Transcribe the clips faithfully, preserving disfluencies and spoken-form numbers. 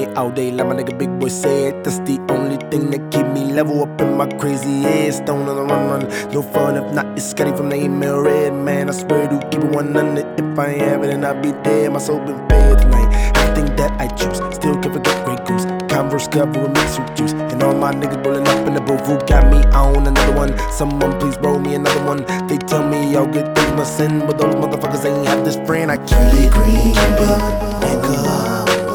night, all day, like my nigga Big Boy said. That's the only thing that keep me level up in my crazy head. Stone on the run, run, no fun if not. It's Scotty from the email red, man. I swear to keep it one hundred. If I ain't have it, then I'll be dead. My soul been fed tonight. Everything that I choose, still can forget Grey Goose. Converse cover with mixed with juice, and all my niggas rolling up in the booth. Who got me on another one? Someone please roll me another one. They tell me all good things must sin, but those motherfuckers ain't have this friend. I keep it green, but nigga.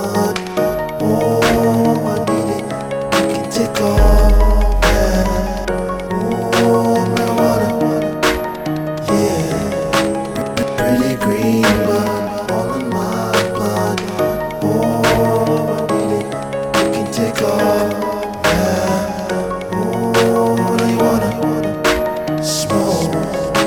Take all that, oh, marijuana, yeah, pretty green, but all in my blood, oh, I need it, you can take all that, oh, now you wanna smoke,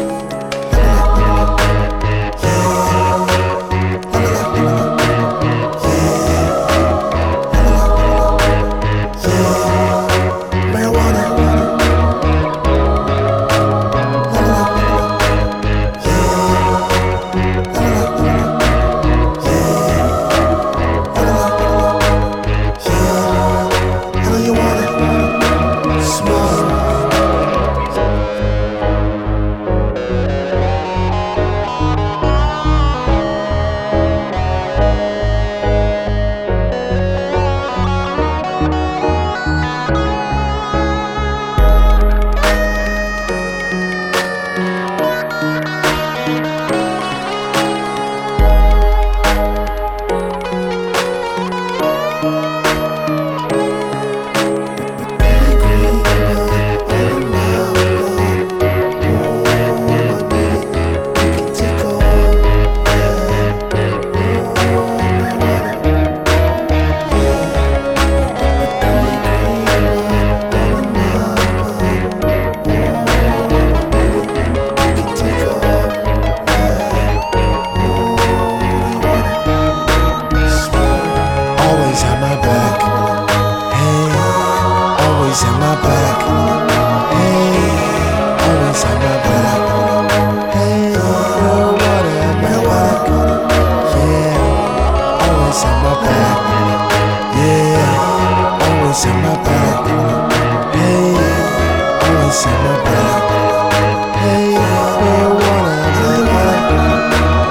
always have my back, hey, always have my back, hey, marijuana have my back, yeah, always have my back, yeah, always have my back, hey, always have my back, hey, marijuana have my back, my back.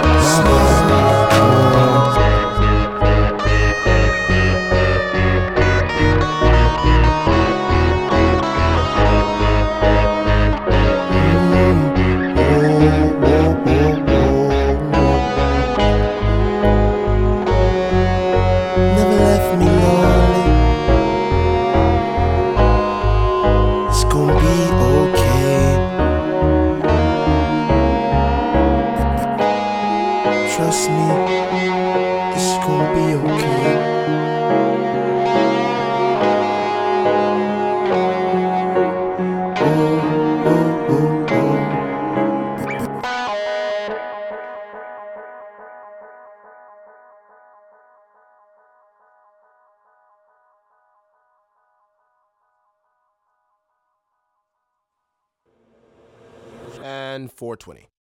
Trust me, it's gonna be okay. Oh, oh, oh, oh. And four twenty.